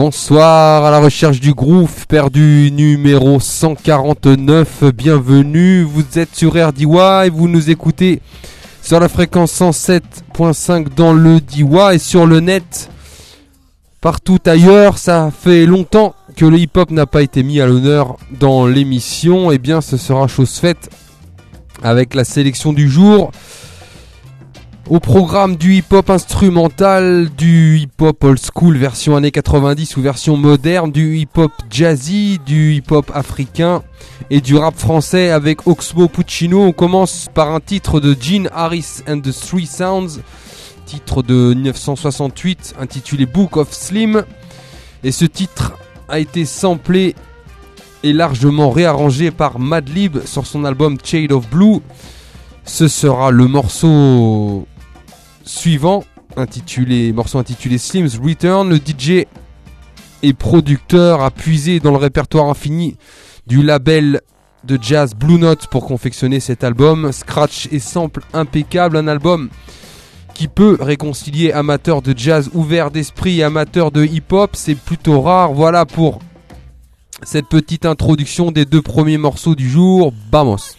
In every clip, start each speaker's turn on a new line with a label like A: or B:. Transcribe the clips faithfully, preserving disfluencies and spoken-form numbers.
A: Bonsoir, à la recherche du groove perdu numéro cent quarante-neuf, bienvenue, vous êtes sur R D Y et vous nous écoutez sur la fréquence cent sept virgule cinq dans le D Y et sur le net partout ailleurs. Ça fait longtemps que le hip-hop n'a pas été mis à l'honneur dans l'émission, et bien ce sera chose faite avec la sélection du jour. Au programme du hip-hop instrumental, du hip-hop old school version années quatre-vingt-dix ou version moderne, du hip-hop jazzy, du hip-hop africain et du rap français avec Oxmo Puccino. On commence par un titre de Gene Harris and the Three Sounds, titre de dix-neuf cent soixante-huit intitulé Book of Slim. Et ce titre a été samplé et largement réarrangé par Madlib sur son album Shade of Blue. Ce sera le morceau suivant, intitulé, morceau intitulé Slim's Return. Le D J et producteur a puisé dans le répertoire infini du label de jazz Blue Note pour confectionner cet album. Scratch et sample impeccable, un album qui peut réconcilier amateurs de jazz ouverts d'esprit et amateurs de hip-hop. C'est plutôt rare. Voilà pour cette petite introduction des deux premiers morceaux du jour. Vamos!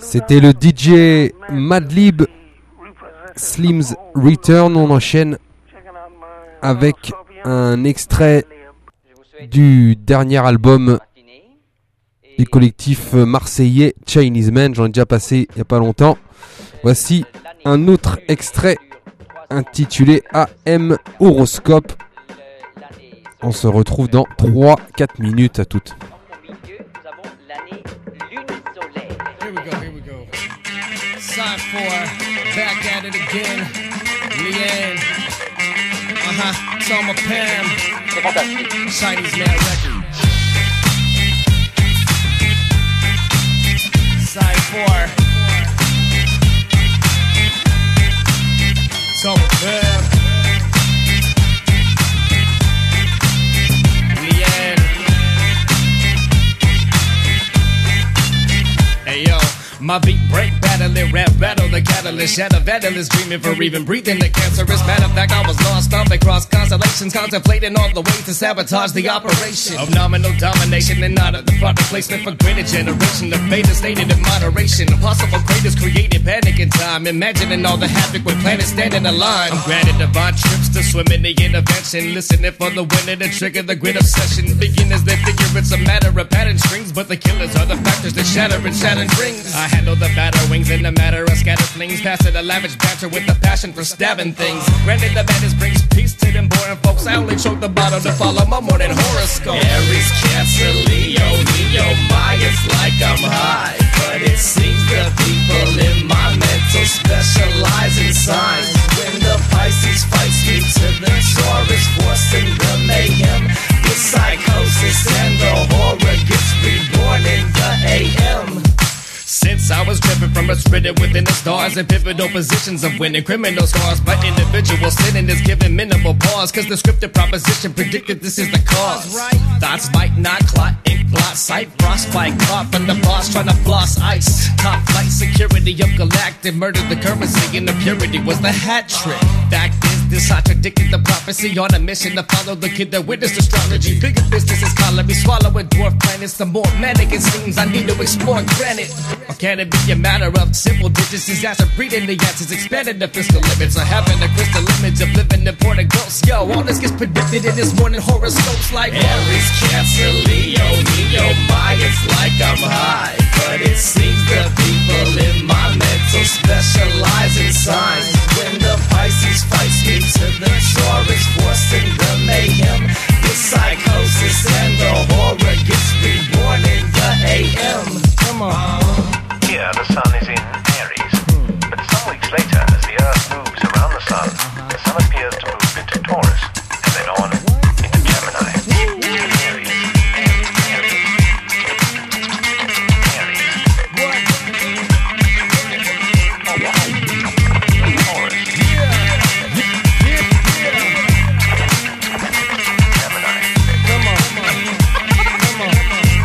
A: C'était le D J Madlib, Slim's Return. On enchaîne avec un extrait du dernier album du collectif marseillais Chinese Man. J'en ai déjà passé il n'y a pas longtemps. Voici un autre extrait intitulé A M Horoscope. On se retrouve dans trois à quatre minutes à toutes.
B: Side four, back at it again. Leanne, uh-huh, Toma Pam. C'est fantastique. Chinese Man record. Side four, Toma Pam. Leanne. Hey yo. My beat break, battling, rap battle, the catalyst, shadow vandalist, dreaming for even breathing the cancerous. Matter of fact, I was lost off across constellations, contemplating all the ways to sabotage the operation of nominal domination and not at the proper placement for greater generation. The fate is stated in moderation. Impossible craters created panic in time, imagining all the havoc with planets standing in line. I'm granted divine trips to swim in the intervention, listening for the winner to trigger the grid obsession. Beginners that figure it's a matter of pattern strings, but the killers are the factors that shatter and shatter rings. I handle the batter wings in the matter of scattered flings, past it a lavish banter with a passion for stabbing things. Granted the madness brings peace to them boring folks. I only choke the bottom to follow my morning horoscope. Aries, Cancer, Leo, Leo, Maya's like I'm high, but it seems the people in my mental specialize in signs. When the Pisces fights me to the Taurus, forcing the mayhem, the psychosis and the horror gets reborn in the A M. Since I was driven from a spreading within the stars and pivotal positions of winning criminal scars, but individual sinning is given minimal pause, cause the scripted proposition predicted this is the cause. Thoughts might not clot, ink blot, sight, frostbite, caught from the boss trying to floss ice. Top flight security of galactic murdered the currency and the purity was the hat trick. Fact is, this contradicted the prophecy on a mission to follow the kid that witnessed astrology. Bigger business is calling me swallowing dwarf planets. The more manic it seems, I need to explore granite. Or can it be a matter of simple digits? Disaster breeding the answers, expanding the fiscal limits, or having a crystal image of living important ghosts. Yo, all this gets predicted in this morning horoscopes like Aries, Cancer, Leo, Leo, Maya's like I'm high, but it seems the people in my mental specialize in signs. When the Pisces fights me to the Taurus, forcing the mayhem, the psychosis and the horror gets reborn in the A M. Come on.
C: Here the sun is in Aries, but some weeks later, as the Earth moves around the sun, the sun appears to move into Taurus, and then on into Gemini. Aries, Aries, Aries, Aries. Taurus. Gemini.
B: Come on, come on, come on.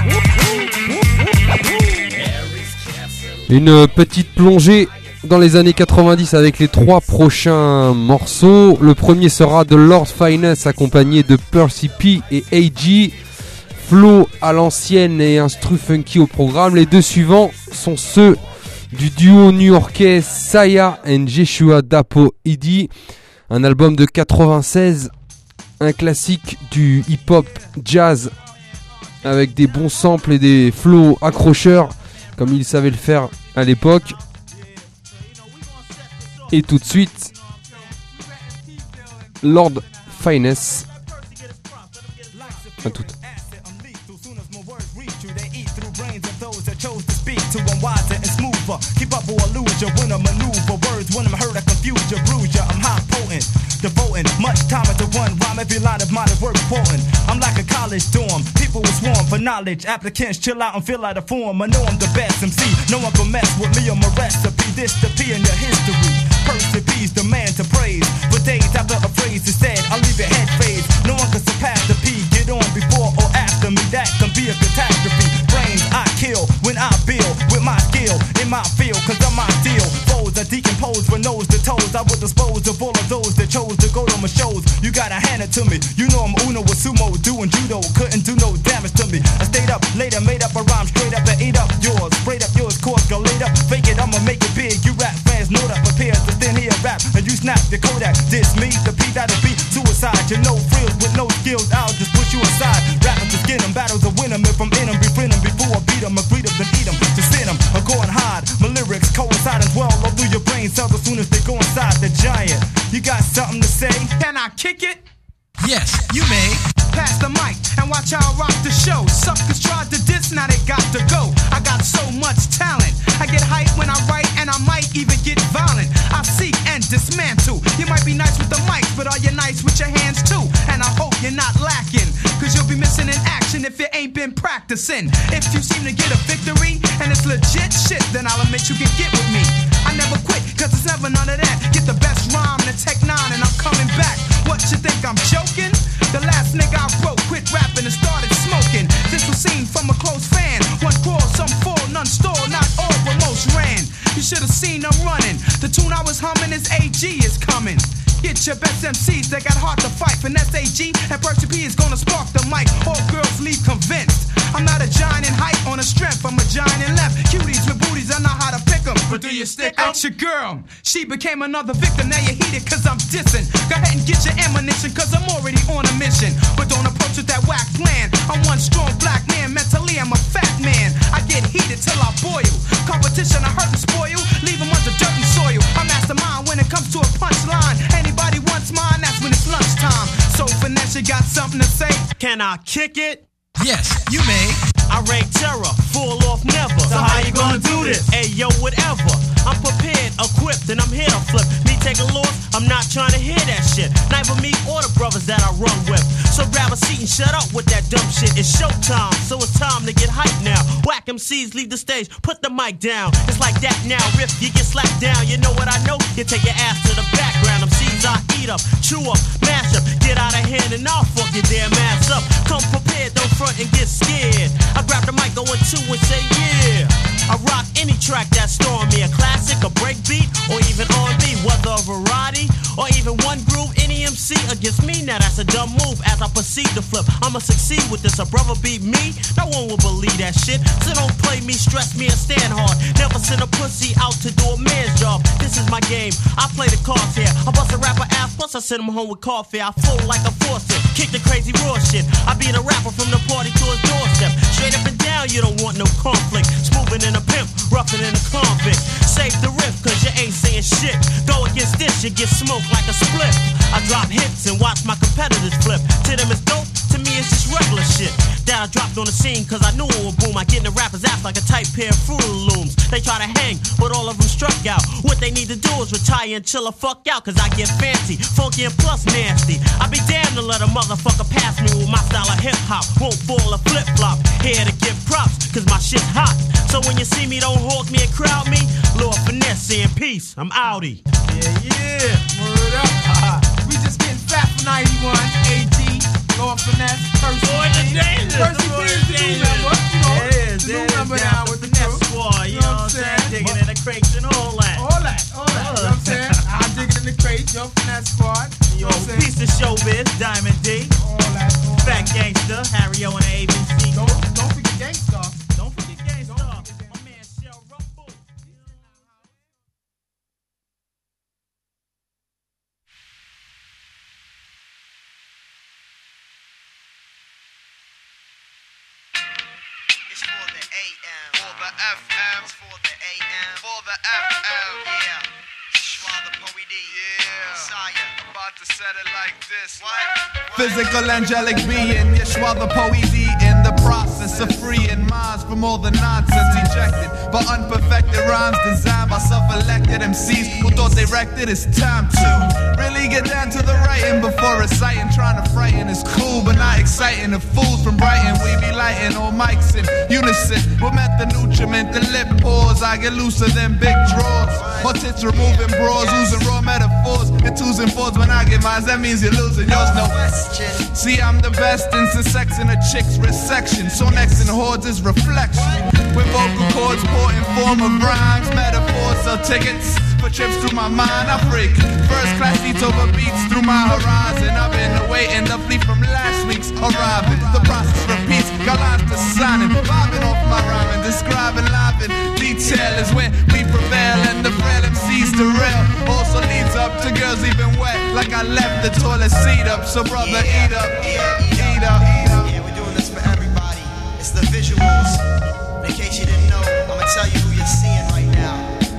A: Une petite plongée dans les années quatre-vingt-dix avec les trois prochains morceaux. Le premier sera de Lord Finesse accompagné de Percy P et A G. Flow à l'ancienne et instru funky au programme. Les deux suivants sont ceux du duo new-yorkais Saya and Jeshua Dapo Idi. Un album de quatre-vingt-seize, un classique du hip-hop jazz avec des bons samples et des flows accrocheurs comme il savait le faire à l'époque. Et tout de suite, Lord Finesse. À tout. Keep up or lose you when I maneuver words. When I'm hurt, I confuse you, bruise you. I'm high potent, devoting much time into one rhyme. Every line of mine is worth quoting. I'm like a college dorm. People will swarm for knowledge. Applicants chill out and fill out a form. I know I'm the best M C. No one can mess with me or my recipe. This the P in your history. Percy P's the man to praise. For days after a phrase is said, I'll leave your head phase. No one can surpass the P. Get on before or after me. That can be a catastrophe. Brains I kill when I build with my skill in my field, cause I'm my deal. Foes are decomposed from nose to toes. I would dispose of all of those that chose to go to my shows. You gotta hand it to me. You know I'm Uno with sumo, doing judo. Couldn't do no damage to me. I stayed up later, made up a rhyme straight up and ate up yours. Sprayed up yours, course, go laid up. Fake
D: the Kodak diss me, the P that'll be suicide. You know frills with no skills, I'll just push you aside. Rappers to skin them, battles to win them. If I'm in them, befriend them before I beat them. Agree them, then eat them, to sin them. I'm going hard, my lyrics coincide as well. All through your brain cells as soon as they go inside the giant. You got something to say?
E: Can I kick it?
B: Yes, you may.
E: Pass the mic and watch how I rock the show. Suckers tried to diss, now they got to go. I got so much talent. I get hype when I write, and I might even get violent. I seek and dismantle. You might be nice with the mic, but are you nice with your hands too? And I hope you're not lacking, cause you'll be missing in action if you ain't been practicing. If you seem to get a victory, and it's legit shit, then I'll admit you can get with me. I never quit, cause it's never none of that. Get the best rhyme in the Tech Nine, and I'm coming back. What you think I'm joking? The last nigga I broke, quit rapping and started smoking. This was seen from a close fan. One crawl, some fall, none stole, not all, but most ran. You should've seen them running. The tune I was humming is A G is coming. Get your best M Cs that got hard to fight. Finesse A G and Percy P is gonna spark the mic. All girls leave convinced. I'm not a giant in height on a strength, I'm a giant in left. Cuties with booties, I know how to pick them. But do you stick 'em? Ask your girl, she became another victim. Now you heated cause I'm dissing. Go ahead and get your ammunition cause I'm already on a mission. But don't approach with that whack plan. I'm one strong black man, mentally I'm a fat man. I get heated till I boil. Competition I hurt and spoil, leave them under dirt and soil. I'm mastermind when it comes to a punchline. Anybody wants mine, that's when it's lunchtime. So Finesse, you got something to say?
F: Can I kick it?
B: Yes, you may.
F: I reign terror, full off never.
D: So how you gonna do this?
F: Hey yo, whatever. I'm prepared, equipped, and I'm here to flip. Me take a loss, I'm not trying to hear that shit. Neither me or the brothers that I run with. So grab a seat and shut up with that dumb shit. It's showtime, so it's time to get hyped now. Whack M Cs, leave the stage, put the mic down. It's like that now, Riff, you get slapped down. You know what I know? You take your ass to the background. M Cs I eat up, chew up, mash up. Get out of hand and I'll fuck your damn ass up. Come prepared, don't front and get scared. I grab the mic, go into and say yeah. I rock any track that's storm me, a classic, a breakbeat, or even R and B. Whether a variety or even one groove, any M C against me, now that's a dumb move. As I proceed to flip, I'ma succeed with this. A brother beat me, no one will believe that shit. So don't play me, stress me, and stand hard. Never send a pussy out to do a man's job. This is my game, I play the cards here. I bust a rapper ass, plus I send him home with coffee. I flow like a faucet, kick the crazy raw shit. I be the rapper from the party to his doorstep. Straight up and down, you don't want no conflict. Smoothing in a pimp, roughing in a convict. Save the riff, cause you ain't saying shit. Go against this, you get smoked like a split. I drop hits and watch my competitors flip. To them it's dope, to me it's just regular shit. That I dropped on the scene cause I knew it would boom. I get in the rapper's ass like a tight pair of Fruit Looms. They try to hang, but all of them struck out. What they need to do is retire and chill a fuck out. Cause I get fancy, funky and plus nasty. I be damned to let a motherfucker pass me with my style of hip hop. Won't fall or flip flop. Here to give props, cause my shit's hot. So when you see me, don't hawk me and crowd me. Lord Finesse saying peace, I'm outie.
E: Yeah, yeah, word up. We just getting fat for ninety-one. A G, Lord Finesse, Percy
F: Boy, the danger.
E: Percy P is the new member. You know, the new member now with the
F: Finesse
E: crew.
F: squad, you know what I'm saying? Digging in the crates and all that.
E: All that, all that. You know what I'm saying? I dig it in the crate, yo, Finesse squad. You
F: Yo,
E: know what I'm saying?
F: piece of showbiz, Diamond D.
E: All that, all
F: Fat
E: that.
F: Gangster, Harry O and the A B C.
E: Don't, don't forget Gangstar.
F: Don't forget Gangsta. My man Shell Rumble.
G: It's for the A M. For the F M. It's for the A M. For the F M. Yeah. Schwa the Poe D. Yeah. Messiah. About to set it like this. What?
H: Physical angelic being, Yeshua the Poezi, in the process of freeing minds from all the nonsense ejected by unperfected rhymes designed by self-elected M Cs who thought they wrecked it. It's time to really get down to the writing before reciting. Trying to frighten is cool but not exciting. The fools from Brighton, we be lighting all mics in unison with method nutriment. The lip pores, I get looser than big draws. Or tits removing bras, using raw metaphors. And twos and fours when I get mine, that means you're losing yours. No question. See, I'm the best in sex in a chick's wrist section. So next in hordes is reflection. With vocal cords, porting form of rhymes, metaphors, sell tickets for trips through my mind. I freak first class seats over beats through my horizon. I've been awaiting the fleet from last week's arriving. The process repeats, got lines to signing, vibing off my rhyming, describing live in detail is when we prevail and the frail M Cs derail. Also leads up to girls even I left the toilet seat up. So brother,
G: Yeah.
H: eat up,
G: Yeah,
H: eat up, eat up.
G: Yeah, we're doing this for everybody. It's the visuals. In case you didn't know, I'm gonna tell you who you're seeing right now.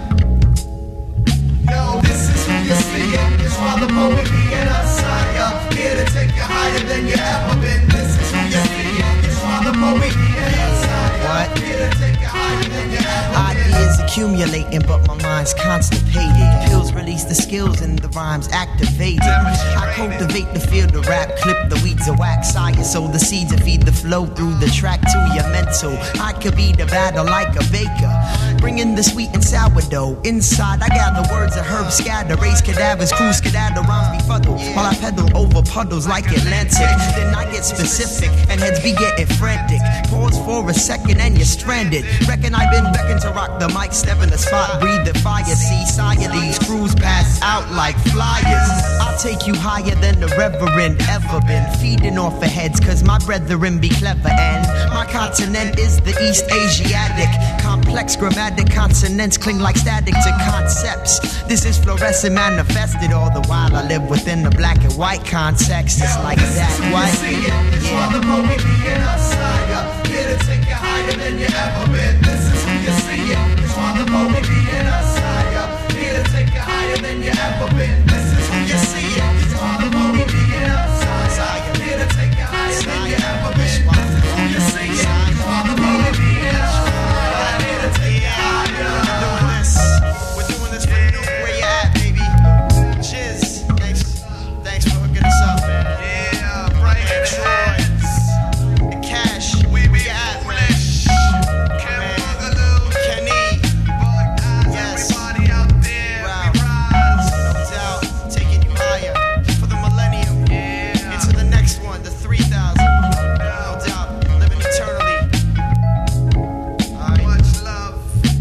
H: Yo, this is who you're seeing. It's why the poet being a sire. Here to take you higher than you ever been. This is who you're seeing. It's why the poet being a sire.
G: What?
H: Here to take you higher than you ever been.
G: Ideas accumulating, but my mind's constipated. Pills release the skills and the rhymes activated. I cultivate the field of rap, clip the weeds of wax, sire, sow the seeds and feed the flow through the track to your mental. I could be the battle like a baker, bringing the sweet and sourdough. Inside, I gather words of herbs scatter, raise cadavers, crew skedaddle, rhymes befuddle, while I pedal over puddles like Atlantic. Then I get specific, and heads be getting frantic. Pause for a second and you're stranded. Reckon I've been beckoned to rock the mic, step in the spot, breathe the fire. See, sire, these crews pass out like flyers. I'll take you higher than the reverend ever been. Feeding off of heads, cause my brethren be clever. And my continent is the East Asiatic. Complex grammatic consonants cling like static to concepts. This is fluorescent manifested, all the while I live within the black and white context. It's like that, what?
H: It's why the poet being a sire. Here to take you higher than you ever been. This is who you're seeing. It's why the poet being a sire. Here to take you higher than you ever been. This is who you're seeing. It's why the poet being a sire. Here to take you higher than you ever been. This is who you're seeing. It's why the poet being a sire. Here to take you higher.
G: We're doing this. We're doing this for you. Where you at, baby? Chiz. Thanks. Thanks for hooking us up, man.
H: Yeah, bright and
G: Troy. And Cash.
H: We be
G: Where you at, man?
H: foolish. Ken
G: Man.
H: Boogaloo.
G: Kenny.
H: Bug eyes,
G: Yes.
H: everybody out there.
G: Wow.
H: We rise.
G: No doubt. Taking you higher for the millennium.
H: Yeah.
G: Into the next one, the three thousand. No doubt. Living eternally. Alright.
H: Much love.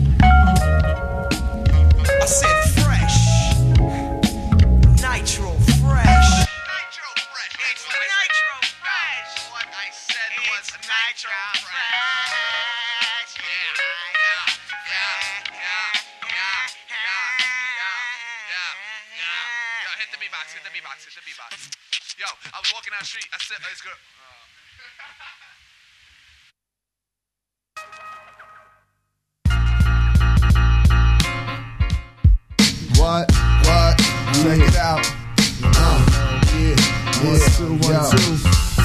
G: I said fresh. Nitro fresh.
H: Nitro fresh. It's Nitro fresh. What I said was Nitro fresh. Yeah, yeah, yeah, yeah, yeah, yeah, yeah, yeah. Yo, hit the beatbox, hit the beatbox, hit the beatbox. Yo, I was walking down the street. I said, let's go.
I: What? What? Check it out. Uh, yeah, yeah, two, one, two.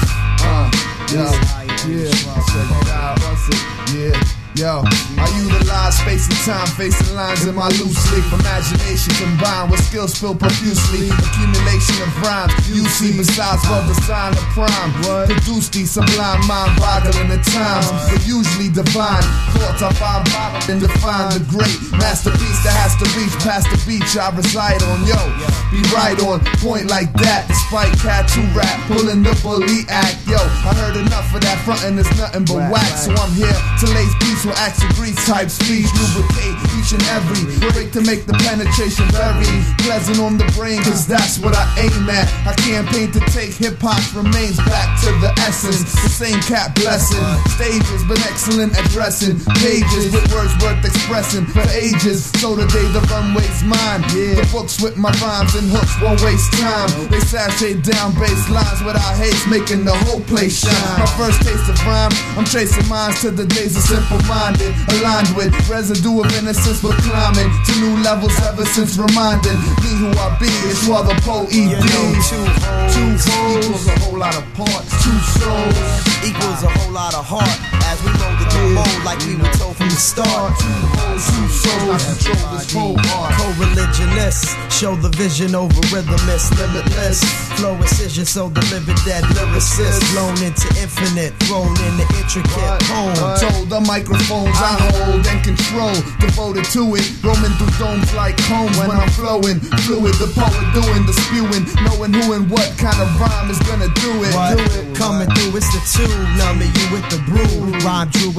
I: Uh, yo, yeah, check it out. Yeah. Yo, I utilize space and time, facing lines in my loose leaf. Imagination combined with skills filled profusely. Accumulation of rhymes, you see besides what the sign of prime. Produce these sublime mind-boggling at times, but usually divine thoughts I find bottled and define the great masterpiece that has to reach past the beach I reside on. Yo, be right on point like that, despite cat who rap, pulling the bully act. Yo, I heard enough of that frontin' is nothing but wax, so I'm here to lace peace with action grease type speech, lubricate each and every break to make the penetration very pleasant on the brain, cause that's what I aim at. I campaign to take hip-hop remains back to the essence, the same cat blessing. Stages been excellent at dressing pages with words worth expressing for ages, so today the runway's mine. The books with my rhymes and hooks won't waste time. They sashay down bass lines without haste, making the whole place shine. My first taste of rhyme, I'm tracing minds to the days of simple minded, aligned with residue of innocence, but climbing to new levels ever since reminding me who I be. It's why the Poe E D. Two holes equals a whole lot of parts. Two souls
G: equals a whole lot of heart. As we roll the drum mold like we were told from the start.
I: Two holes, two souls, I control this whole art.
G: Co-religionists show the vision over rhythmists, limitless flow incision, so the living dead lyricist blown into infinite, thrown into intricate poem.
I: Told the microphones I hold and control, devoted to it, roaming through domes like home when I'm flowing, fluid, the poet doing the spewing, knowing who and what kind of rhyme is gonna do it.
G: What?
I: Do it.
G: Coming through, it's the two, numbing you with the brew. Rhyme druid, I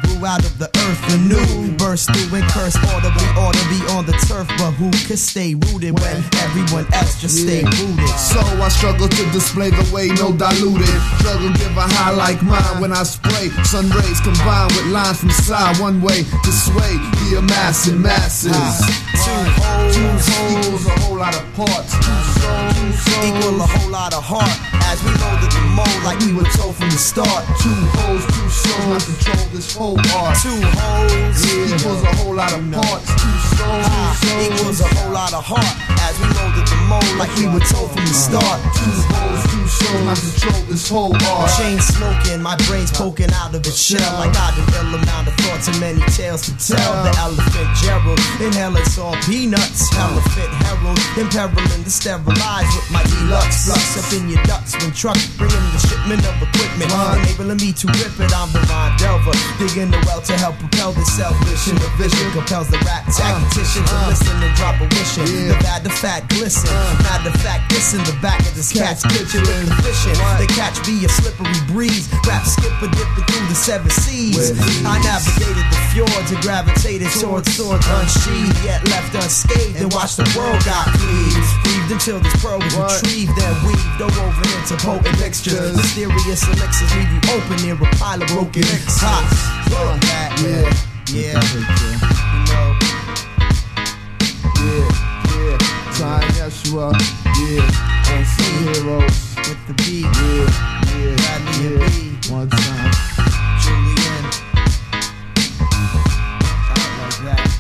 G: grew out of the earth anew. Burst through and curse audibly, ought to be on the turf, but who could stay rooted when everyone else just stay rooted?
I: So I struggle to display the way, no diluted. Struggle give a high like mine when I spray. Sun rays combined with lines from side, one way to sway the amassing masses.
G: Two holes,
I: two holes equals a whole lot of parts. Two souls, two souls
G: equal a whole lot of heart. As we loaded the mold like we were told from the start.
I: Two holes, two souls, not control this whole art.
G: Two holes
I: yeah. equals a whole lot of parts. Two souls,
G: ah,
I: two souls
G: equals a whole lot of heart. As we loaded the mold like we were told from the start.
I: Two holes, two souls, not control this whole art.
G: Chain smoking, my brain's poking out of its shell. I got an ill amount of thoughts and many tales to tell. The elephant Gerald, inhale it's all peanuts. Elephant Herald, imperiling the sterilized with my deluxe flux up in your ducts. When truck bringing the shipment of equipment, enabling me to rip it. I'm the Ron Delver, digging the well to help propel the self-vision. The vision compels the rap tactician to listen and drop a wishing. The bad, the fat glisten. Matter of fact, this in the back of this cat's pitching with the fishing. The catch be a slippery breeze. Rap skipper dipping through the seven seas. I navigated the fjords and gravitated towards swords unsheathed, yet left unscathed, and watched the world got cleaved. Breathed until this pearl was retrieved, then weaved, woven into potent mixtures. Mysterious elixirs leave you open near a pile of broken hot.
I: Yeah,
G: yeah,
I: you know. Yeah, yeah, Time Yeshua, yeah, unseen heroes
G: with the beat,
I: yeah, yeah,
G: Bradley
I: yeah.
G: and B,
I: one time,
G: Julian, out like that.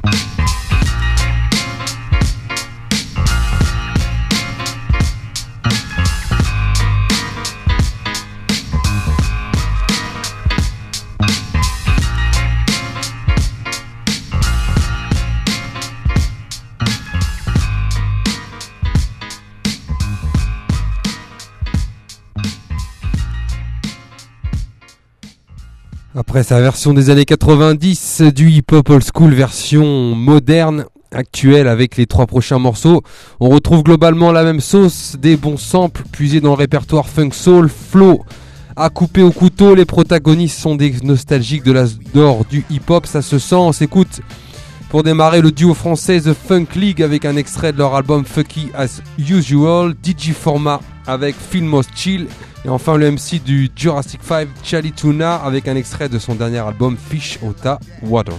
A: Après sa version des années quatre-vingt-dix du hip-hop old school version moderne, actuelle avec les trois prochains morceaux, on retrouve globalement la même sauce, des bons samples puisés dans le répertoire funk soul, flow à couper au couteau. Les protagonistes sont des nostalgiques de l'âge d'or du hip-hop, ça se sent. On s'écoute pour démarrer le duo français The Funk League avec un extrait de leur album Funky as Usual, D J Format avec Filmos Chill, et enfin le M C du Jurassic five, Charlie Tuna, avec un extrait de son dernier album Fish Ota Water.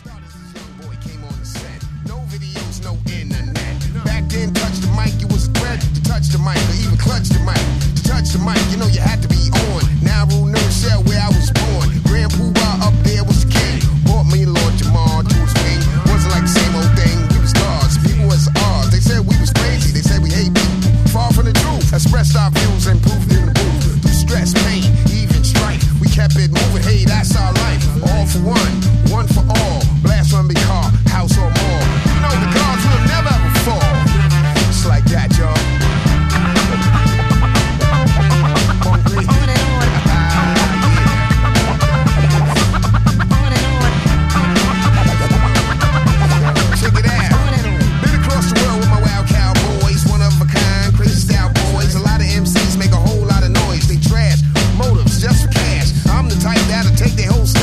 J: Expressed our views and proved in the booth. Through stress, pain, even strife, we kept it moving. Hey, that's our life. All for one, one for all. Blast one big car, house or more. You know the gods will never ever fall. It's like that, y'all. Check it out. Been across the world with my wild cowboys, one of a kind, crazy style boys. A lot of M Cs make a whole lot of noise. They trash motives just for cash. I'm the type that'll take their whole stuff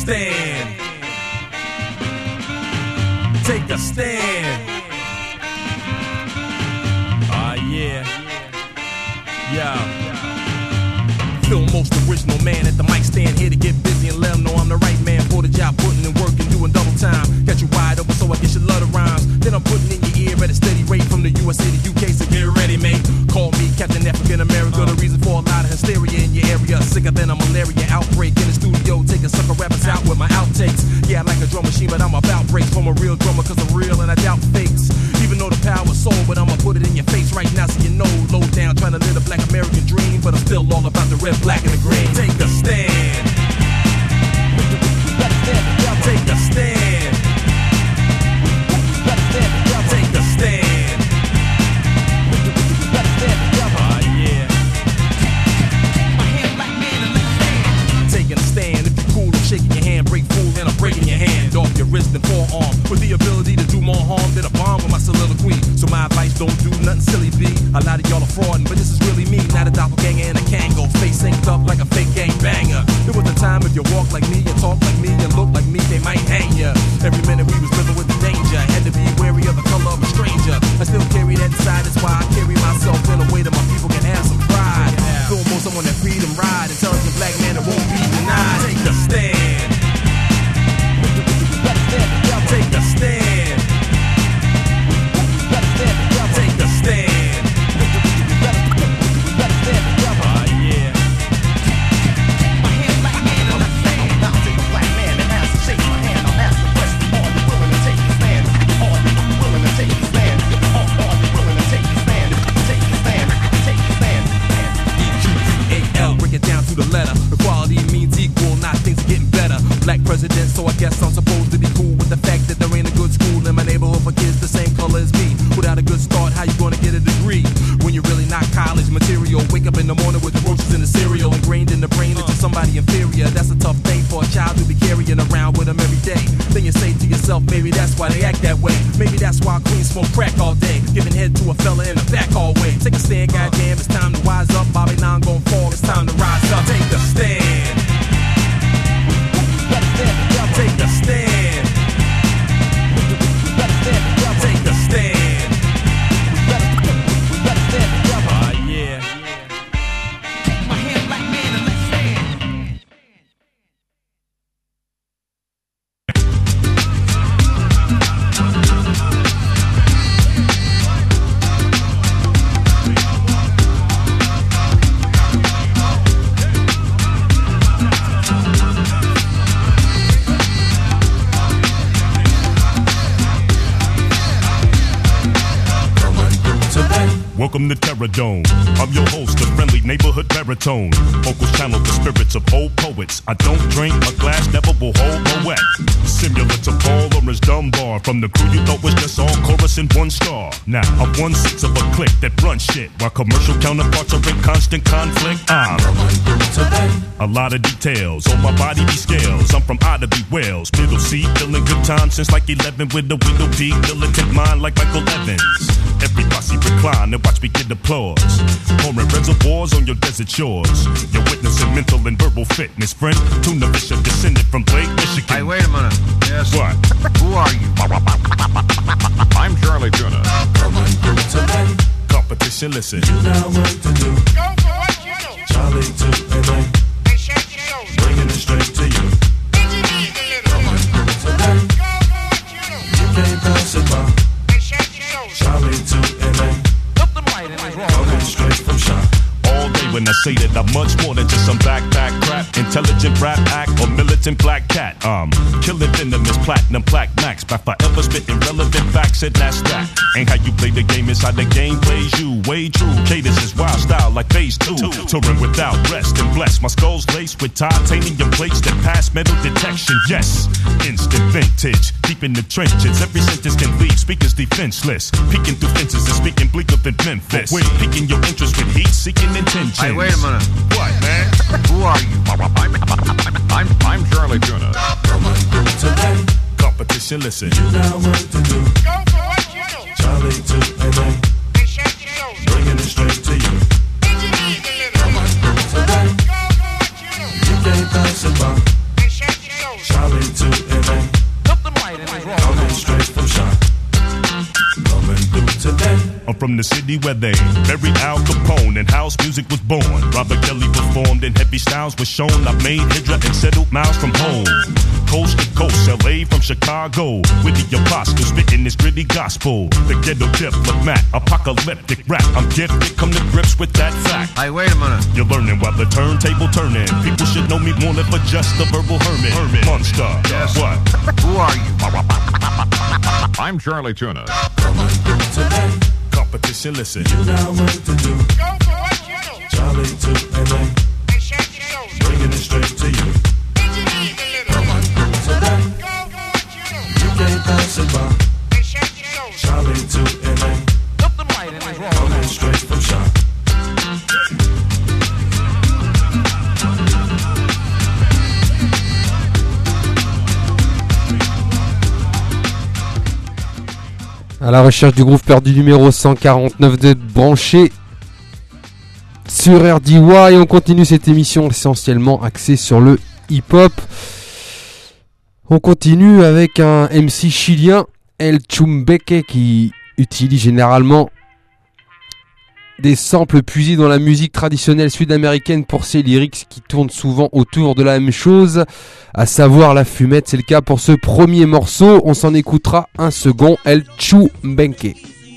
K: stand. Take a stand. Ah, uh, yeah. Yeah. Feel most original man at the mic stand, here to get busy and let them know I'm the right man for the job, putting in work and doing double time. Got you wide open so I guess you love the rhymes. Then I'm putting in your ear at a steady rate from the U S A to U K, so get ready, mate. Call me Captain African America, the reason for a lot of hysteria in your area. Sicker than a malaria outbreak in the studio, taking sucker rappers out with my outtakes. Yeah, I like a drum machine, but I'm about breaks from a real drummer, cause I'm real and I doubt fakes. Even though the power's soul, but I'ma put it in your face right now so you know. Low down, trying to live a black American dream, but I'm still all about the red, black, and the green. Take a stand. Take a stand. Take a stand. Ah, yeah. Taking a stand. If you're cool, I'm shaking your hand. Break fool, and I'm breaking your hand off your wrist and forearm with the ability to do more harm than a bomb with my soliloquy. So my advice, don't do nothing silly, B. A lot of y'all are frauding, but this is really me, not a doppelganger and a Kango. Face synced up like a fake gang banger. There was a time if you walk like me and talk like me and look like me, they might hang ya. Every minute we was living with the danger. Had to be wary of the color of a stranger. I still carry that inside, that's why I carry myself in a way that my people can have some pride. Feel more someone that freedom ride. Intelligent black man that won't be denied. Take a stand. Take a stand. Take a stand. Ah, yeah. My hand, black man, I'm a fan. Now I'll take a black man and ask to shake my hand. I'll ask the question, are you willing to take this man? Are you willing to take this man? Are you willing to take this man? Take this man, take this man. E Q U A L, break it down to the letter. Equality means equal, not things are getting better. Black president, so I guess I'm supposed to be cool with the fact that there ain't a good school in my neighborhood for kids the same color as me. Without a good start, how you gonna get a degree when you're really not college material? Wake up in the morning with the roaches in the cereal ingrained in the brain that you're somebody inferior. That's a tough thing for a child to be carrying around with them every day. Then you say to yourself, maybe that's why they act that way. Maybe that's why queens smoke crack all day, giving head to a fella in the back hallway. Take a stand, goddamn, it's time to wise up. Bobby Nine gon' fall, it's time to rise up. Take a stand. Take a stand. Take a stand. Ah, yeah. My hand, black man, and let's stand.
L: Welcome to Terror Dome. I'm your host, the friendly neighborhood baritone. Vocals channel the spirits of old poets. I don't drink, a glass never will hold a wet. Similar to Paul Laurence Dunbar. From the crew you thought was just all chorus and one star. Now I'm one sixth of a clique that runs shit, while commercial counterparts are in constant conflict. I'm a lot of details on my body be scales. I'm from Ottaby, Wales, middle seat, feeling good time since like eleven with a window peak, militant mind like Michael Evans. Every posse recline and watch me get applause. Pouring reservoirs on your desert shores. You're witnessing mental and verbal fitness, friend. Tuna Fisher descended from Lake Michigan.
M: Hey, wait a minute. Yes.
L: What?
M: Who are you? I'm Charlie Tuna.
L: Competition, listen.
N: You got work to do. Go for what you do. Charlie to L A. Hey, shake your shoulders. Bringing it straight to you. Bend your knees a little. Come on, today. Go for what you do. You can't pass it by. Hey, shake your shoulders. Charlie to L A. Up the mic and it's wrong. Coming straight from shop.
L: All day when I say that I'm much more than just some backpack crap, intelligent rap act or militant black cat. Um, killing venomous platinum plaque max by forever spitting relevant facts and that's that. Ain't how you play the game, it's how the game plays you. Way true, cadence is wild style like phase two. Touring without rest and blessed. My skull's laced with titanium plates that pass metal detection. Yes, instant vintage, deep in the trenches. Every sentence can leave speakers defenseless. Peeking through fences and speaking bleaker than Memphis. Piquing your interest with heat seeking intentions.
M: Hey, wait a minute.
L: What, man?
M: Who are you? I'm, I'm, I'm Charlie Tuna.
L: Competition, listen.
N: You got work to do. Go for what you do. Charlie to L A. Hey, shake your shoulders. Bringing it straight to you. Bend your knees a little. Come on, today. Go for what you do. You can't pass it by. Hey, shake your shoulders.
L: I'm from the city where they buried Al Capone and house music was born. Robert Kelly performed and heavy styles was shown. I've made Hydra and settled miles from home. Coast to coast, L A from Chicago. With the apostles spitting this gritty gospel. The ghetto diplomat, apocalyptic rap. I'm gifted, come to grips with that fact.
M: Hey, wait a minute.
L: You're learning while the turntable turning. People should know me more than for just a verbal hermit. Hermit. Monster.
M: Yes.
L: What?
M: Who are you? I'm Charlie Tuna.
N: Today,
L: competition, listen.
N: you know what to do. Charlie to L A, bringing it straight to you. Today, you can't pass it by. Charlie to L A, coming straight from shop.
A: À la recherche du groove perdu numéro cent quarante-neuf d'être branché sur R D Y et on continue cette émission essentiellement axée sur le hip-hop. On continue avec un M C chilien, El Chumbeque, qui utilise généralement des samples puisés dans la musique traditionnelle sud-américaine pour ses lyrics qui tournent souvent autour de la même chose, à savoir la fumette. C'est le cas pour ce premier morceau. On s'en écoutera un second, El Chumbeque.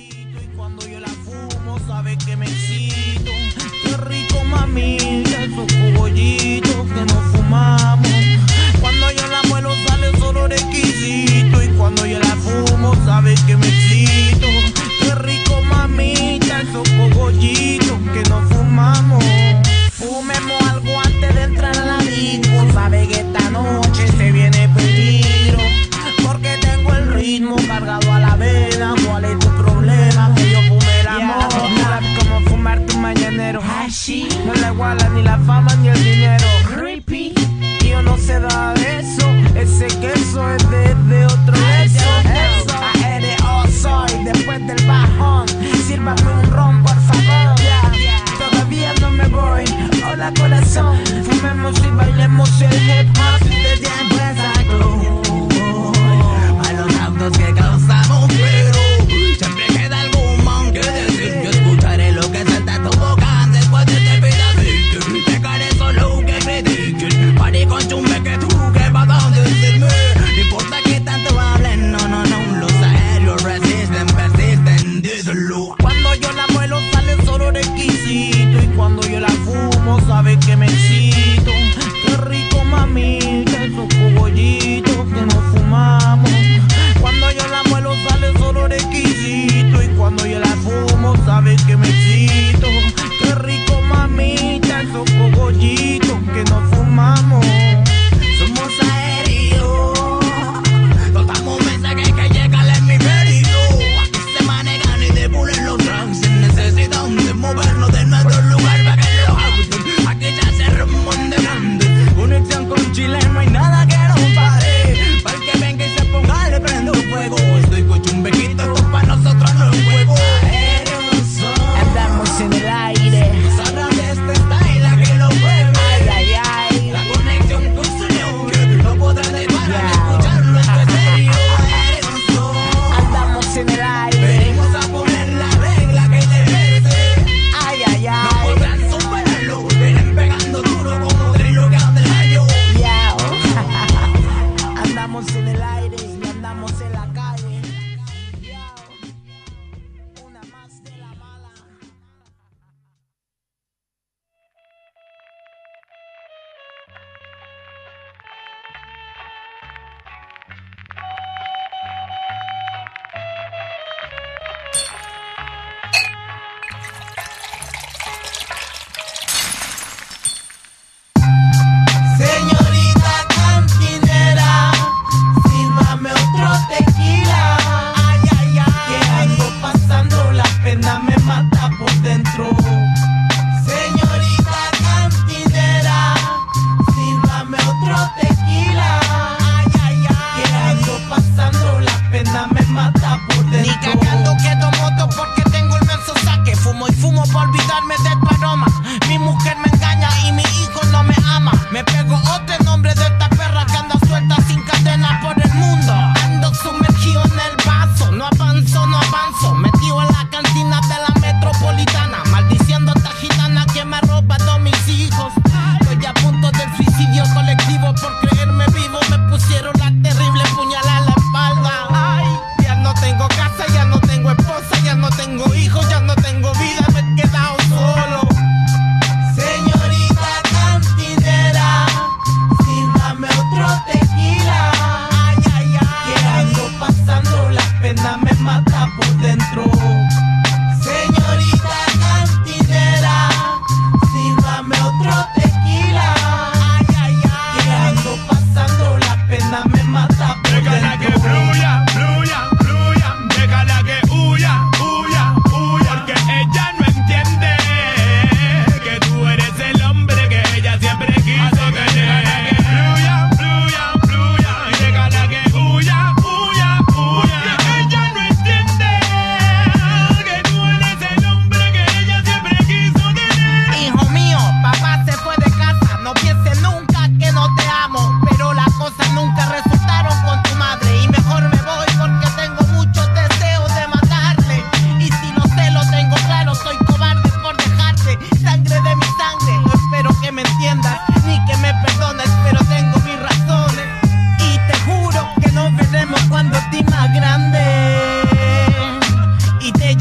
O: Que no fumamos, fumemos algo antes de entrar a la disco. Sabe que esta noche se viene peligro, porque tengo el ritmo cargado a la vena. ¿Cuál es tu problema? Que yo fume la yeah, moda. No como fumar tu mañanero. No le iguala ni la fama ni el dinero. Creepy, y yo no sé nada de eso. Ese queso es de, de otro eso. Eso, A R O soy, después del bajón. Sírvame un ron, por favor. Todavía no me voy. Hola corazón, fumemos y bailemos el hip hop. De tiempo exacto a los autos que causamos, pero siempre queda algún man que decir. Yo escucharé lo que salta tu boca después de este pedacito. Dejaré solo que critiquen. Paré con chumbe que tú que vas a decirme. No importa que tanto hablen, no, no, no. Los aéreos resisten, persisten, díselo. Cuando yo la muelo sale solo requisito, y cuando yo la fumo sabe que me excito. Qué rico mami, qué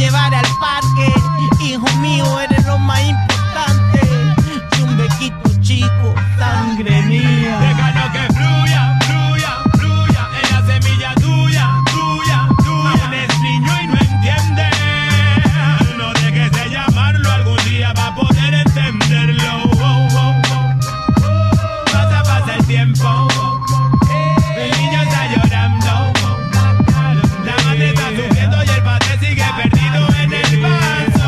O: llevaré al parque. Hijo mío, eres lo más importante. Chumbequito chico, sangre mía.
P: Déjalo que fluya, fluya, fluya. En la semilla tuya, tuya, tuya. Aún es niño y no entiende. No dejes de llamarlo, algún día va a poder entenderlo. Oh, oh, oh. Pasa, pasa el tiempo. El niño está llorando. La madre está sufriendo y el padre sigue perdido en el paso.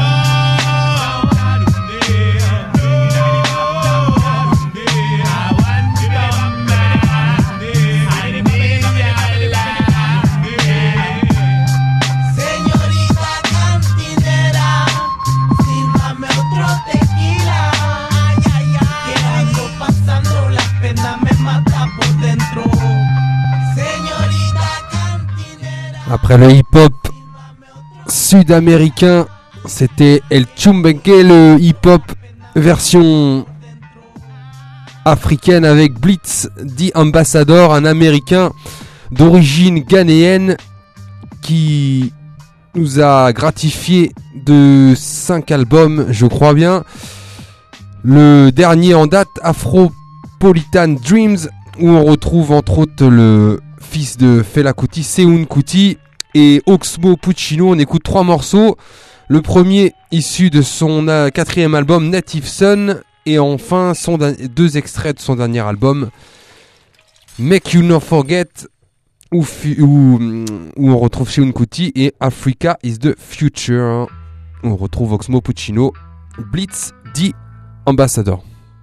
O: Señorita cantinera, sírvame otro tequila. Ay, ay, ay. Que ando pasando las penas, me mata por dentro. Señorita cantinera.
A: Après le hip-hop sud-américain, c'était El Chumbenque, le hip-hop version africaine avec Blitz, The Ambassador, un américain d'origine ghanéenne qui nous a gratifié de cinq albums, je crois bien. Le dernier en date, Afropolitan Dreams, où on retrouve entre autres le fils de Fela Kuti, Seun Kuti, et Oxmo Puccino. On écoute trois morceaux. Le premier issu de son euh, quatrième album Native Son, et enfin son da- deux extraits de son dernier album Make You Not Forget, où, fu- où, où on retrouve Seun Kuti, et Africa is the Future, où on retrouve Oxmo Puccino. Blitz, The Ambassador.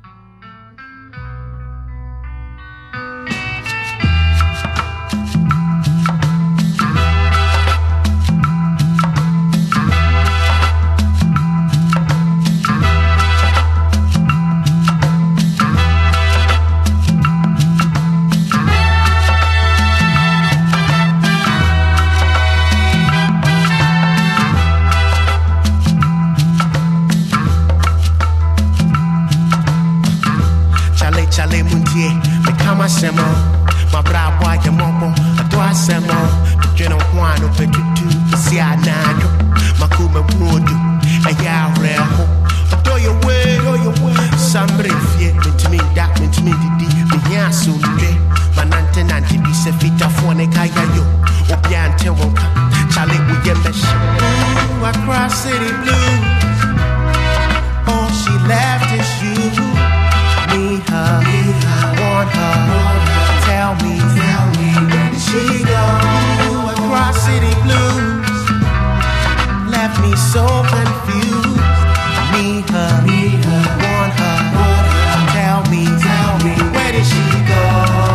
J: Chale, chale, muntie, me kama semo. Ma bra boy, ya momo, adwa semo. Jeno huano, petutu, si anado. Makume wodu, aya reho. Do your way, do your way. Sambre fie, mentimi da, mentimi didi, me yasu nde. Manante nanti bi se fita fone kaya yo. Obiante woka, chale uye mesh. Ooh, across city blue. All she left is you. Need her, need her, want her, want her. Tell me, tell me, where did she go? Across city blues, left me so confused. Need her, need her, want her, want her. Tell me, tell me, where did she go?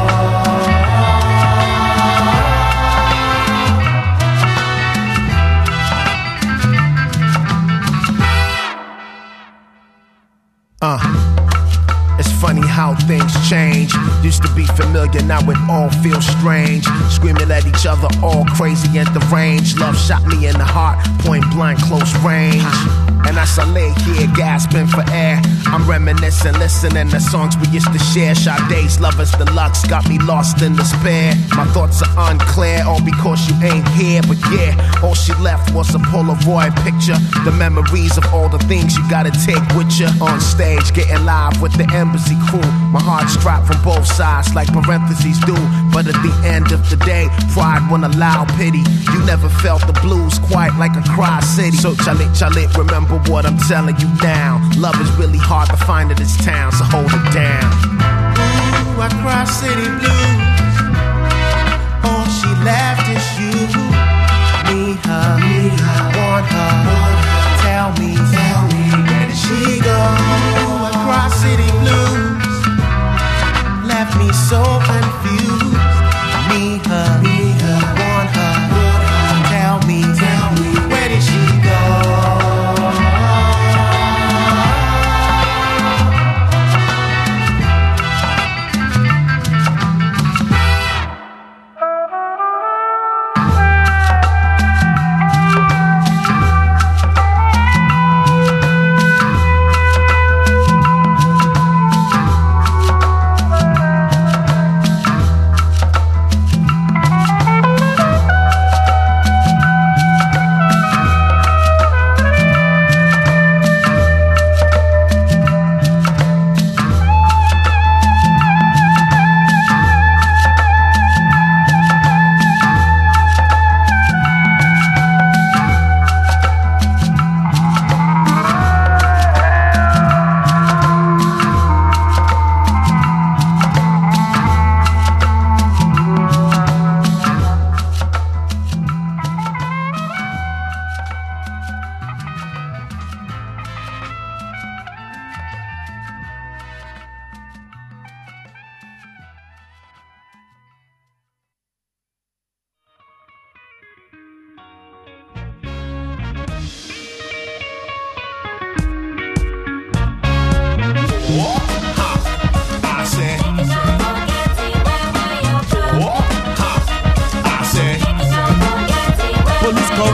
J: Uh. It's funny how things change. Used to be familiar, now it all feels strange. Screaming at each other, all crazy at the range. Love shot me in the heart, point blank, close range. And as I lay here gasping for air, I'm reminiscing, listening to songs we used to share. Sade's Lovers Deluxe got me lost in despair. My thoughts are unclear, all because you ain't here. But yeah, all she left was a Polaroid picture. The memories of all the things you gotta take with you. On stage, getting live with the embassy crew. My heart's dropped from both sides like parentheses do. But at the end of the day, pride won't allow pity. You never felt the blues quite like a cry city. So chale, chale, remember what I'm telling you now. Love is really hard to find in this town, so hold it down. Ooh, across city blues, all she left is you. Need her, need her, want her, want her. Tell me, tell me, where did she go? Across city blues, left me so confused. Need her, need her, want her, want her. Tell me, tell me, where did she go?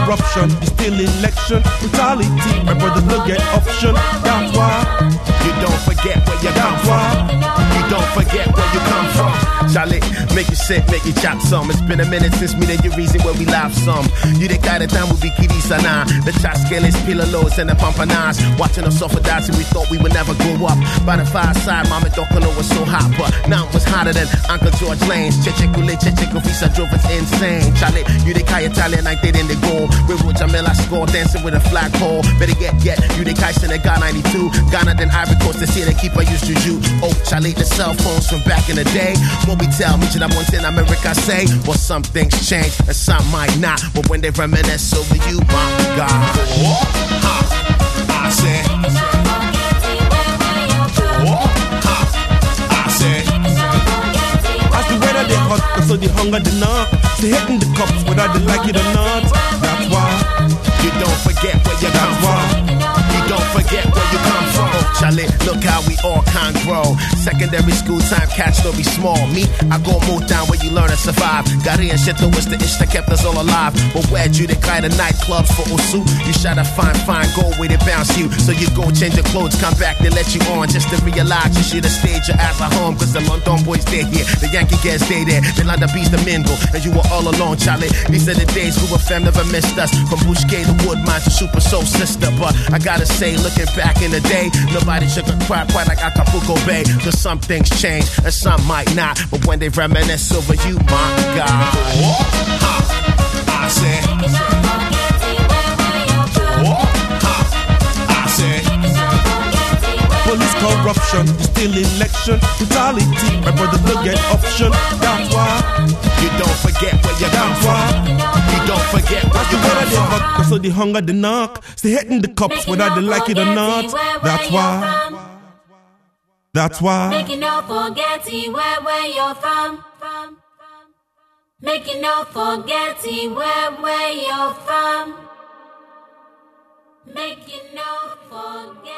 Q: corruption, you still election brutality. My brother look at option. That's why
R: you don't forget where you come from. You don't forget where you come from. Charlie, make you sit, make you chop some. It's been a minute since me and you reason where we laugh some. You the guy that time will be kiddy sana. The chat scale is pillows and the pampanas. Watching us suffer dancing, we thought we would never grow up. By the fireside, Mama Dokano was so hot, but now it was hotter than Uncle George Lane's. Chechekule, Checheko Visa drove us insane. Charlie, you the guy Italian like they in the goal. We wrote Jamila score dancing with a flagpole. Better get, get, you the guy Senegal ninety-two. Ghana then Ivory Coast, they see the keeper used to you. Oh, Charlie, the cell phones from back in the day. What we tell me, I want in America say, well, some things change and some might not. But when they reminisce over you, my God, oh, ha, I said, oh, ha, I said.
Q: As the weather they hot, so the hunger they knock. They hitting the cups whether they like it or not. That's why
R: you don't forget where you come from. You don't forget where you come from. Oh, Charlie, look how we all can grow. Secondary school time, catch no be small. Me, I go move down where you learn to survive. Gary and shit, was the ish that kept us all alive. But where you the kind of nightclubs for Osu? You shot a fine, fine gold way to bounce you. So you go change your clothes, come back, they let you on. Just to realize you should have stayed your ass at home. Cause the London boys, they here. The Yankee guys, they there. They like the beast, the mingle. And you were all alone, Charlie. These are the days we were fam, never missed us. From Bushgate to Woodmine to Super Soul Sister. But I gotta say, looking back in the day, nobody should have cried quite like Acapulco Bay. Cause some things change and some might not. But when they reminisce over you, my God, oh, ha, I said, oh, ha, I said.
Q: Police corruption, you still election brutality. My brother look at option. That's why
R: you don't forget where you come from. You don't forget where you come from.
Q: So the hunger they knock, stay hitting the cups whether they like it or not. That's why. That's why.
S: Make you no forget where where you're from. from. Make you no forget where where you're from. Make you no forget.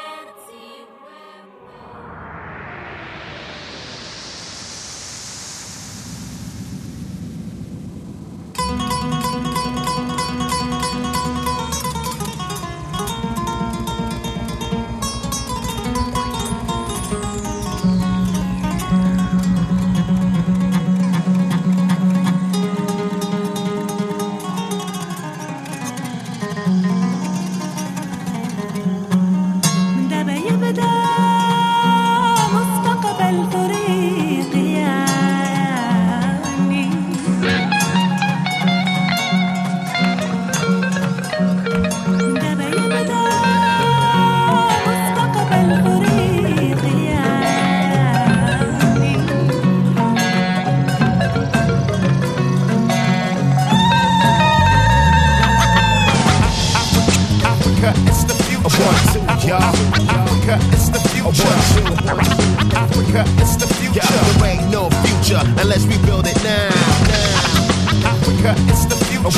R: Africa, it's the future. Africa, it's the future. There ain't no future unless we build it now. now. Africa, it's the future.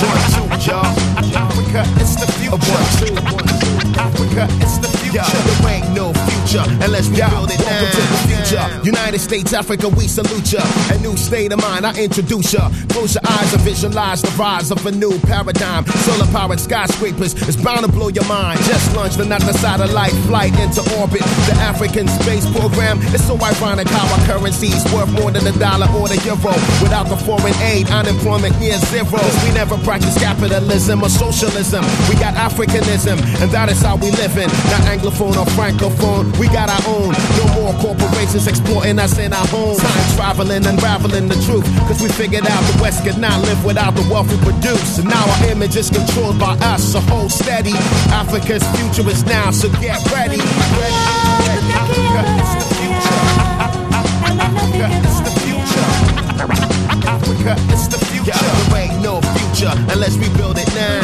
R: Africa, it's the future. Africa, it's the future. There ain't no future unless we build it now. To the future. United States, Africa, we salute ya. A new state of mind, I introduce ya. Close your eyes and visualize the rise of a new paradigm. Solar powered skyscrapers, it's bound to blow your mind. Just launched another satellite flight into orbit. The African space program, it's so ironic how our currency's worth more than a dollar or the euro. Without the foreign aid, unemployment near zero. Cause we never practice capitalism or socialism. We got Africanism, and that is how we living. Not Anglophone or Francophone, we got our own. No more corporations exploiting us in our homes. Time traveling, unraveling the truth. Cause we figured out the West could not live without the wealth we produce. And now our image is controlled by us, so hold steady. Africa's future is now, so get ready. Africa is the future. Africa is the future. Africa is the future. There ain't no future unless we build it now.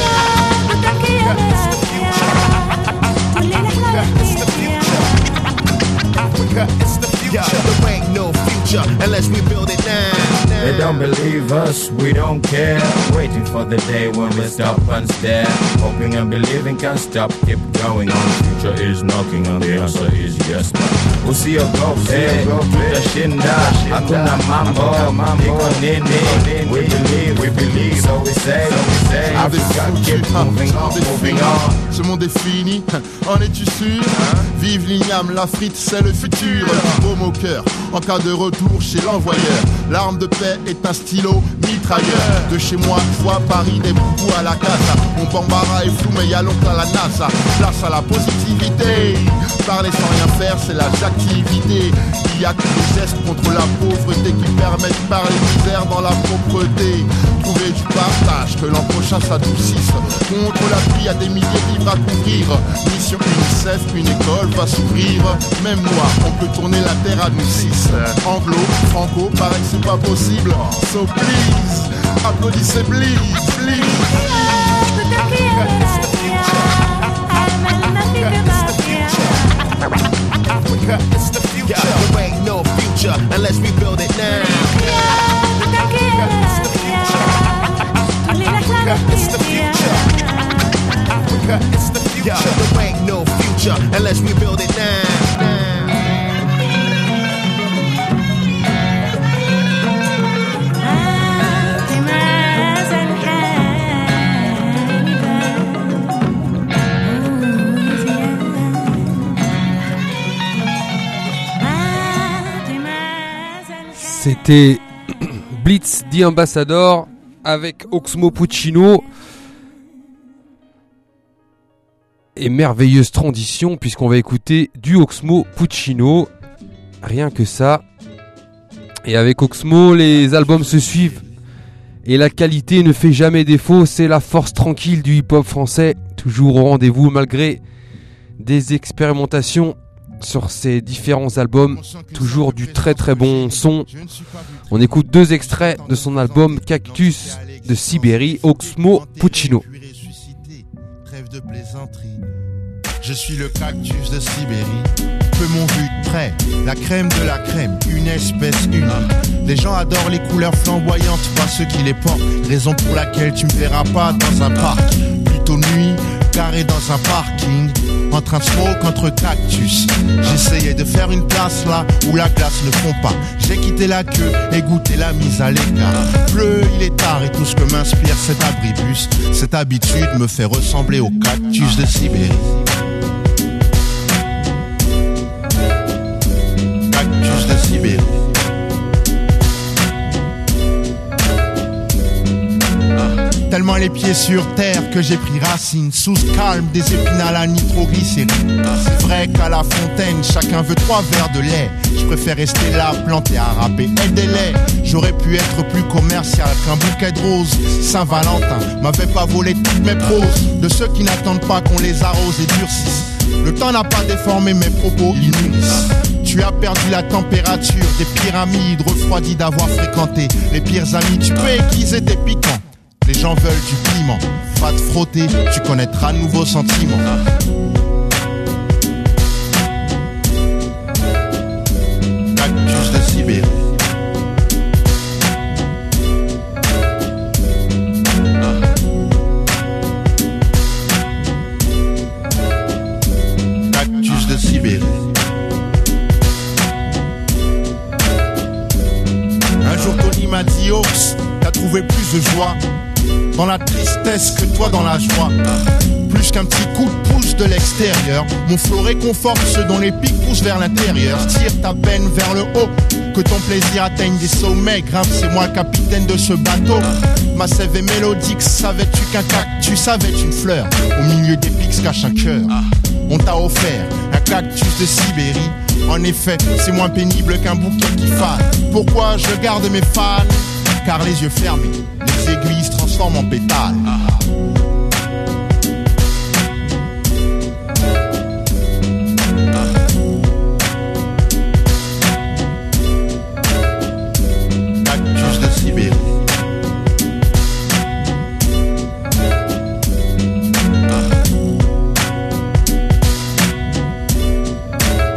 R: Africa is the future. Africa is the future. Africa is the future. There ain't no future unless we build it now.
T: They don't believe us, we don't care. Waiting for the day when we stop and stare. Hoping and believing can't stop, keep going on. Future is knocking and the answer is yes. Usiogope, tutashinda. Hakuna mambo, iko nini? We believe, we believe, so we say, so we say. Africa, keep moving on, moving on.
U: Ce monde est fini, en es-tu sûr? Vive l'igname, la frite, c'est le futur. Du baume au cœur, en cas de retour chez l'envoyeur. L'arme de paix est un stylo mitrailleur. De chez moi, je vois Paris, des boubous à la casa. Mon Bambara est flou, mais y a longtemps la NASA. Place à la positivité. Parler sans rien faire, c'est la activité. Il y a que des gestes contre la pauvreté qui permettent de parler misère dans la propreté. Trouver du partage, que l'an prochain s'adoucisse. Contre la pluie, y a des milliers de livres à couvrir. Mission UNICEF, une école va s'ouvrir. Même noir, on peut tourner la terre à nous six. Anglo, franco, paraît que c'est pas possible. So please, applaudissez please, please.
R: Africa, it's the future. There ain't no future unless we build it now. Africa, it's the future. Africa, it's the future. Africa, it's the future. There ain't no future unless we build it now.
A: C'était Blitz The Ambassador avec Oxmo Puccino. Et merveilleuse transition puisqu'on va écouter du Oxmo Puccino. Rien que ça. Et avec Oxmo, les albums se suivent. Et la qualité ne fait jamais défaut. C'est la force tranquille du hip-hop français. Toujours au rendez-vous malgré des expérimentations sur ces différents albums, toujours du très très bon son. On écoute deux extraits de son album Cactus de Sibérie, Oxmo Puccino.
U: Trêve de plaisanterie. Je suis le cactus de Sibérie. Peu m'ont vu de près, la crème de la crème, une espèce unique. Les gens adorent les couleurs flamboyantes, pas ceux qui les portent. Raison pour laquelle tu me verras pas dans un parc. Plutôt nuit, garé dans un parking, en train de smoke entre cactus. J'essayais de faire une place là où la glace ne fond pas. J'ai quitté la queue et goûté la mise à l'écart. Pleut, il est tard et tout ce que m'inspire cet abribus. Cette habitude me fait ressembler au cactus de Sibérie. Cactus de Sibérie. Tellement les pieds sur terre que j'ai pris racine. Sous ce calme des épinards à nitroglycérine. C'est vrai qu'à la fontaine chacun veut trois verres de lait. Je préfère rester là planté à râper et des laits. J'aurais pu être plus commercial qu'un bouquet de roses. Saint-Valentin m'avait pas volé toutes mes proses. De ceux qui n'attendent pas qu'on les arrose et durcisse. Le temps n'a pas déformé mes propos, ils mûrissent. Tu as perdu la température des pyramides, refroidi d'avoir fréquenté les pires amis. Tu peux aiguiser tes piquants. Les gens veulent du piment, va te frotter, tu connaîtras de nouveaux sentiments. Cactus de Sibérie. Cactus de Sibérie. Un jour Tony m'a dit Ox, t'as trouvé plus de joie dans la tristesse que toi dans la joie. Plus qu'un petit coup de pouce de l'extérieur, mon flow réconforte ceux dont les pics poussent vers l'intérieur. Tire ta peine vers le haut, que ton plaisir atteigne des sommets. Grimpe, c'est moi le capitaine de ce bateau. Ma sève est mélodique, savais-tu qu'un cactus avait une fleur? Au milieu des pics se cache un cœur. On t'a offert un cactus de Sibérie. En effet, c'est moins pénible qu'un bouquet qui fane. Pourquoi je garde mes fans? Car les yeux fermés, les aiguilles se transforment en pétales. Cactus de Sibérie.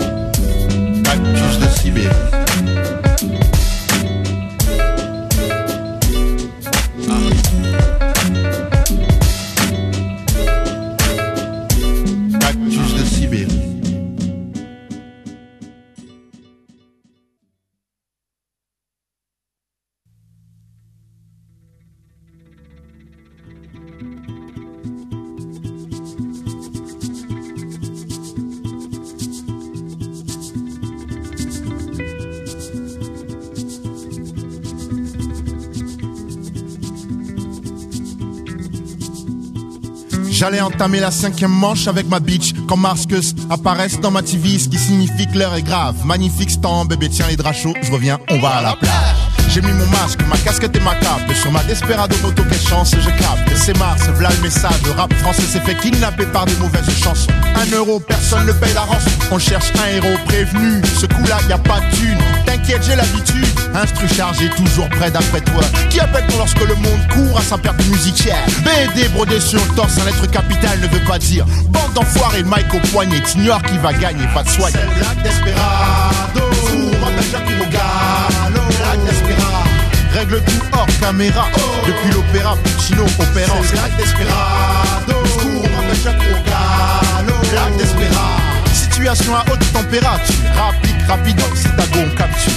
U: Cactus de Sibérie. J'allais entamer la cinquième manche avec ma bitch quand Marcus apparaissent dans ma T V, ce qui signifie que l'heure est grave. Magnifique stand, bébé tiens les draps chauds, je reviens, on va à la plage. J'ai mis mon masque, ma casquette et ma cape, et sur ma Desperado moto, quelle chance je capte. C'est Mars, v'là le message, le rap français s'est fait kidnapper par des mauvaises chansons. Un euro, personne ne paye la rançon, on cherche un héros prévenu, ce coup-là y a pas de thune. T'inquiète, j'ai l'habitude, instru chargé, toujours près d'après toi. Qui appelle-t-on lorsque le monde court à sa perte musicière? B D brodé sur le torse, un lettre capitale ne veut pas dire bande d'enfoirés, Mike au poignet, t'ignores qui va gagner, pas de soigner. C'est Black Desperado, on m'appelle Jacques Mogalo. Black Desperado, règle tout hors caméra, oh. Depuis l'opéra Puccino opérant. C'est Black Desperado, on m'appelle Jacques Mogalo. Black Desperado, situation à haute température, rapide, rapido, c'est ta go, on capture.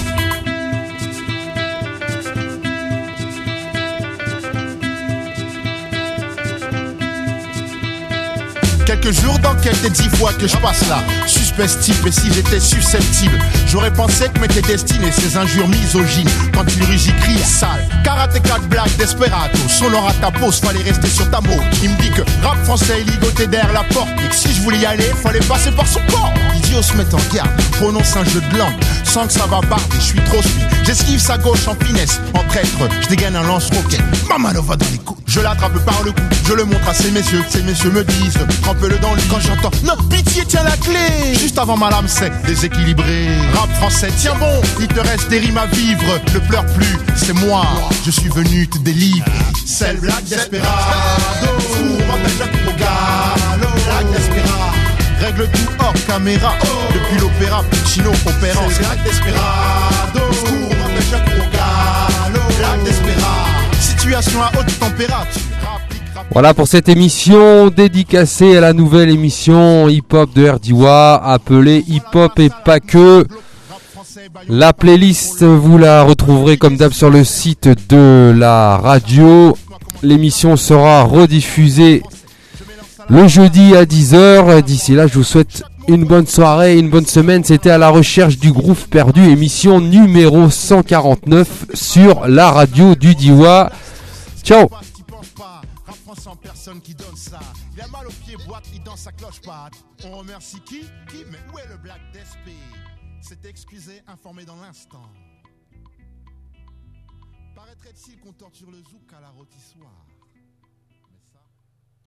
U: Quelques jours d'enquête et dix fois que je passe là. Suspect type, et si j'étais susceptible, j'aurais pensé que m'étaient destinées ces injures misogynes. Quand il rugit, crie sale. Karatéka de Black Desperado, sonore à ta pose, fallait rester sur ta mot. Il me dit que rap français est ligoté derrière la porte, et que si je voulais y aller, fallait passer par son corps. Idiot se met en garde, prononce un jeu de langue, sans que ça va barder, je suis trop speed. J'esquive sa gauche en finesse, en traître, je dégaine un lance-roquette. Maman va dans les coups, je l'attrape par le cou, je le montre à ces messieurs, que ces messieurs me disent, trempe-le dans lui. Quand j'entends, non, pitié, tiens la clé. Juste avant ma lame sec, déséquilibré. Rap français, tiens bon, il te reste des rimes à vivre. Ne pleure plus, c'est moi, je suis venu te délivrer. C'est le Black Desperado, on m'appelle Jacques Mogalo. Black Desperado, règle tout hors caméra, oh. Depuis l'opéra Puccino opérant. C'est Black Desperado, on m'appelle Jacques Mogalo. Black Desperado, situation à haute température.
A: Voilà pour cette émission dédicacée à la nouvelle émission hip-hop de R D Y appelée Hip-Hop et pas que. La playlist, vous la retrouverez comme d'hab sur le site de la radio. L'émission sera rediffusée le jeudi à dix heures. D'ici là, je vous souhaite une bonne soirée, une bonne semaine. C'était À la recherche du groove perdu, émission numéro cent quarante-neuf sur la radio du D Y. Ciao.
U: Sans personne qui donne ça. Il a mal aux pieds, boîte, il danse sa cloche-patte. On remercie qui? Qui? Mais où est le Black Desp? S'est excusé, informé dans l'instant. Paraîtrait-il qu'on torture le zouk à la rôtissoire?